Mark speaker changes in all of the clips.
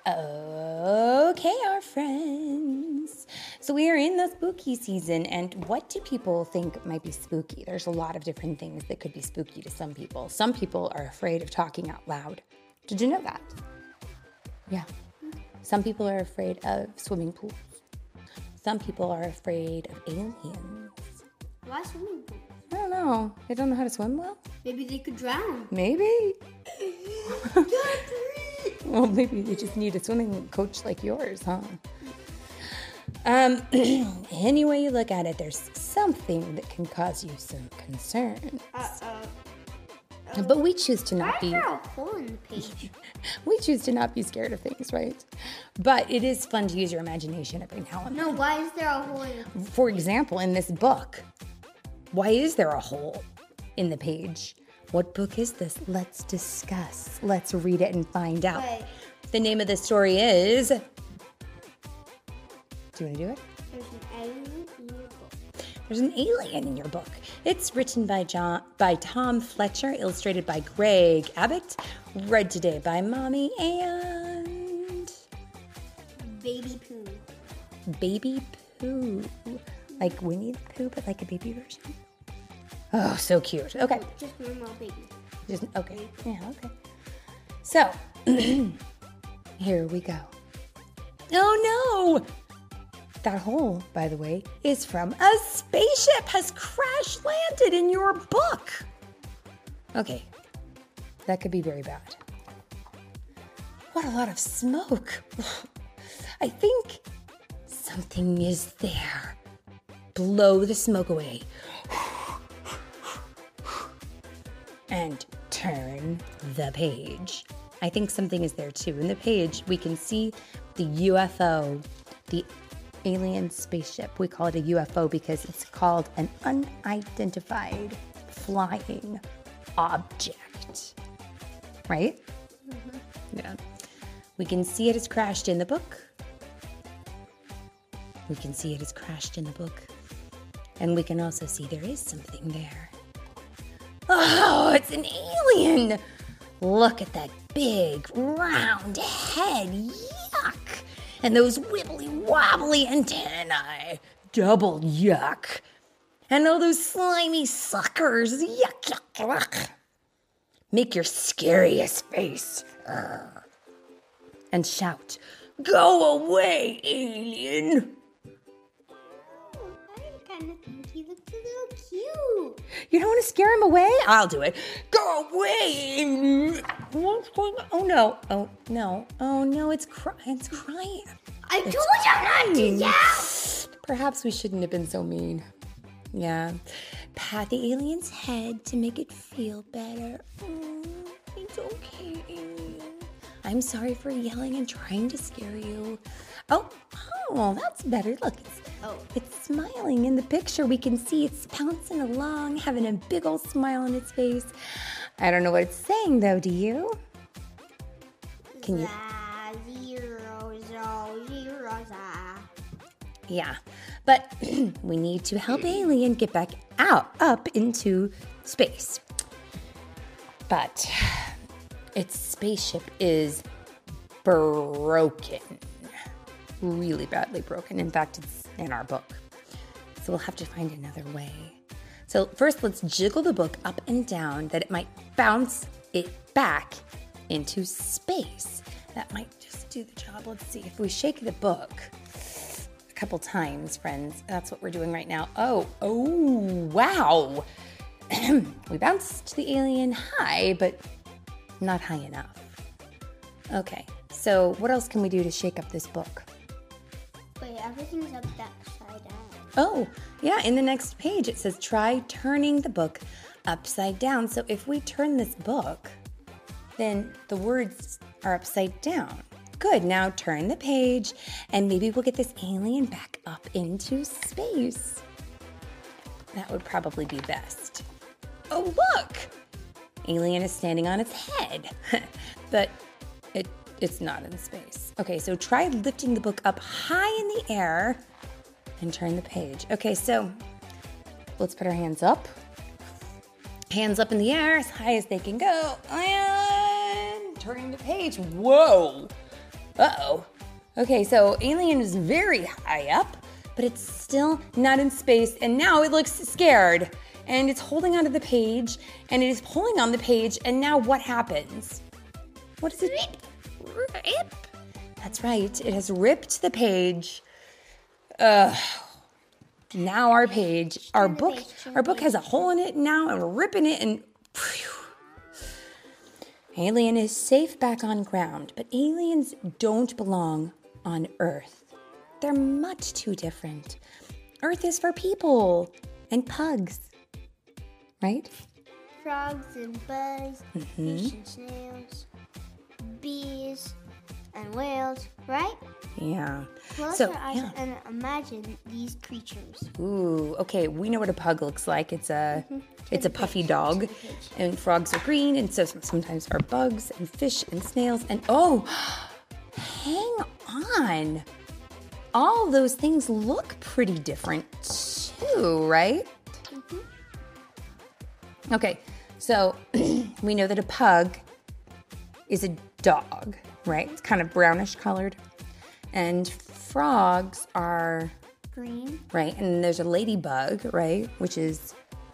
Speaker 1: Okay, our friends. So we are in the spooky season, and what do people think might be spooky? There's a lot of different things that could be spooky to some people. Some people are afraid of talking out loud. Did you know that? Yeah. Some people are afraid of swimming pools. Some people are afraid of aliens.
Speaker 2: Why swimming pools?
Speaker 1: I don't know. They don't know how to swim well?
Speaker 2: Maybe they could drown.
Speaker 1: Maybe. Well, maybe they just need a swimming coach like yours, huh? Any way you look at it, there's something that can cause you some concern. But we choose to not be.
Speaker 2: Why is there a hole in the page?
Speaker 1: We choose to not be scared of things, right? But it is fun to use your imagination every now and then.
Speaker 2: No, why is there a hole in the page?
Speaker 1: For example, in this book, why is there a hole in the page? What book is this? Let's discuss. Let's read it and find out.
Speaker 2: Wait.
Speaker 1: The name of the story is... Do you want to do it?
Speaker 2: There's an alien in your book.
Speaker 1: There's an alien in your book. It's written by Tom Fletcher, illustrated by Greg Abbott, read today by Mommy and...
Speaker 2: Baby Pooh.
Speaker 1: Baby Pooh. Like Winnie the Pooh, but like a baby version. Oh, so cute. Okay.
Speaker 2: Just normal baby.
Speaker 1: Okay. Yeah, okay. So, here we go. Oh, no! That hole, by the way, is from a spaceship has crash landed in your book. Okay. That could be very bad. What a lot of smoke. I think something is there. Blow the smoke away. And turn the page. I think something is there too. In the page, we can see the UFO, the alien spaceship. We call it a UFO because it's called an unidentified flying object. Right? Mm-hmm. Yeah. We can see it has crashed in the book. We can see it has crashed in the book. And we can also see there is something there. Oh, it's an alien! Look at that big, round head. Yuck! And those wibbly wobbly antennae. Double yuck. And all those slimy suckers. Yuck, yuck, yuck. Make your scariest face. And shout, "Go away, alien!"
Speaker 2: I kind of think he looks a little cute.
Speaker 1: You don't want to scare him away? I'll do it. Go away! What's going on? Oh no! Oh no! Oh no! It's crying!
Speaker 2: I told you not to yell.
Speaker 1: Perhaps we shouldn't have been so mean. Yeah. Pat the alien's head to make it feel better. It's okay, alien. I'm sorry for yelling and trying to scare you. Oh, that's better. Look, it's smiling in the picture. We can see it's bouncing along, having a big old smile on its face. I don't know what it's saying, though, do you? Can you?
Speaker 2: 0, 0, 0, 0.
Speaker 1: Yeah, but we need to help Alien get back up into space. But its spaceship is broken. Really badly broken. In fact, it's in our book. So we'll have to find another way. So first, let's jiggle the book up and down that it might bounce it back into space. That might just do the job. Let's see. If we shake the book a couple times, friends, that's what we're doing right now. Oh, wow. We bounced the alien high, but not high enough. Okay, so what else can we do to shake up this book?
Speaker 2: Wait, everything's upside down.
Speaker 1: Oh, yeah, in the next page it says try turning the book upside down. So if we turn this book, then the words are upside down. Good, now turn the page and maybe we'll get this alien back up into space. That would probably be best. Oh, look! Alien is standing on its head, but it's not in space. Okay, so try lifting the book up high in the air and turn the page. Okay, so let's put our hands up. Hands up in the air as high as they can go. And turning the page. Whoa! Uh-oh. Okay, so Alien is very high up, but it's still not in space, and now it looks scared. And it's holding onto the page, and it is pulling on the page, and now what happens? What is it? Rip. That's right. It has ripped the page. Now our book has a hole in it now, and we're ripping it, and phew. Alien is safe back on ground, but aliens don't belong on Earth. They're much too different. Earth is for people and pugs, right?
Speaker 2: Frogs and bugs, fish and snails, bees and whales, right?
Speaker 1: Yeah.
Speaker 2: Close your eyes and imagine these creatures.
Speaker 1: Ooh, okay, we know what a pug looks like. It's a puffy dog, and frogs are green, and so sometimes are bugs and fish and snails, and hang on. All those things look pretty different too, right? Okay, so we know that a pug is a dog, right? It's kind of brownish colored. And frogs are
Speaker 2: Green.
Speaker 1: right, and there's a ladybug, right, which is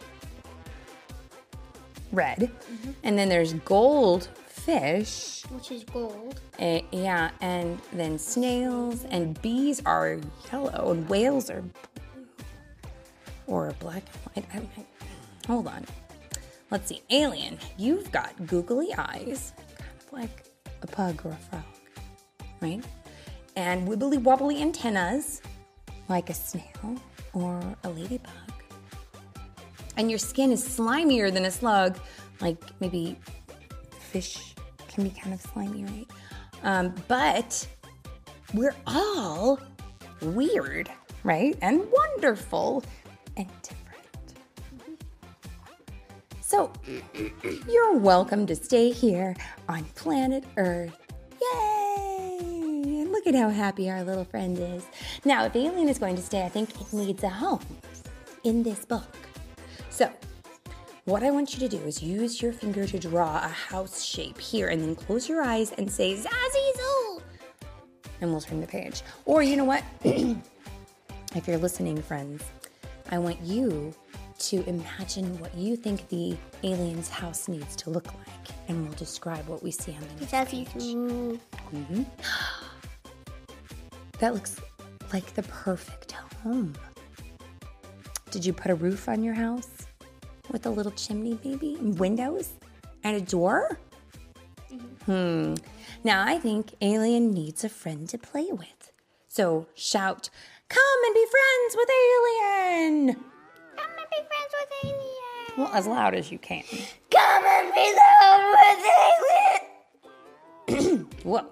Speaker 1: red. And then there's goldfish,
Speaker 2: Which is gold.
Speaker 1: yeah, and then snails and bees are yellow and whales are blue or black and white. Hold on. Let's see. Alien, you've got googly eyes, kind of like a pug or a frog, right? And wibbly wobbly antennas, like a snail or a ladybug. And your skin is slimier than a slug, like maybe fish can be kind of slimy, right? But we're all weird, right? And wonderful and different. So you're welcome to stay here on planet Earth. Yay! And look at how happy our little friend is. Now, if Alien is going to stay, I think it needs a home in this book. So, what I want you to do is use your finger to draw a house shape here and then close your eyes and say, Zazie-Zoo! And we'll turn the page. Or you know what? If you're listening, friends, I want you to imagine what you think the alien's house needs to look like. And we'll describe what we see on the next page.
Speaker 2: Zazie-Zoo.
Speaker 1: That looks like the perfect home. Did you put a roof on your house? With a little chimney, maybe? And windows? And a door? Now, I think Alien needs a friend to play with. So shout, come and be friends with Alien!
Speaker 2: Come and be friends with Alien.
Speaker 1: Well, as loud as you can.
Speaker 2: Come and be friends with Alien.
Speaker 1: Whoa.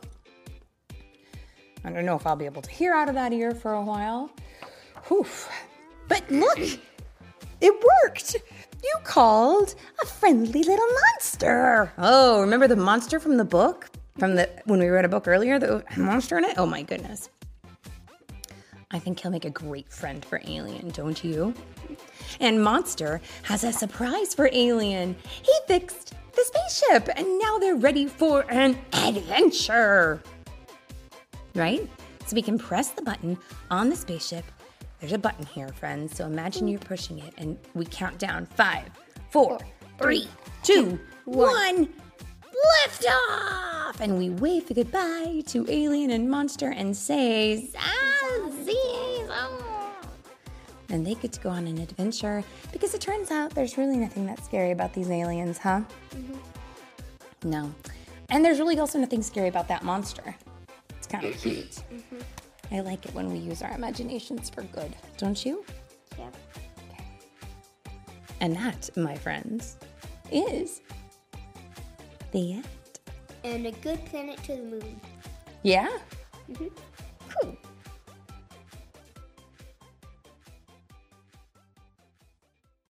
Speaker 1: I don't know if I'll be able to hear out of that ear for a while. Whew. But look, it worked. You called a friendly little monster. Oh, remember the monster from the book? When we read a book earlier, the monster in it? Oh my goodness. I think he'll make a great friend for Alien, don't you? And Monster has a surprise for Alien. He fixed the spaceship, and now they're ready for an adventure. Right? So we can press the button on the spaceship. There's a button here, friends. So imagine you're pushing it, and we count down 5, 4, 3, 2, 1. Lift off! And we wave goodbye to Alien and Monster and say, Zazie-Zoo! And they get to go on an adventure because it turns out there's really nothing that scary about these aliens, huh? No. And there's really also nothing scary about that monster. It's kind of cute. I like it when we use our imaginations for good, don't you?
Speaker 2: Yeah.
Speaker 1: Okay. And that, my friends, is the end.
Speaker 2: And a good planet to the moon.
Speaker 1: Yeah? Cool.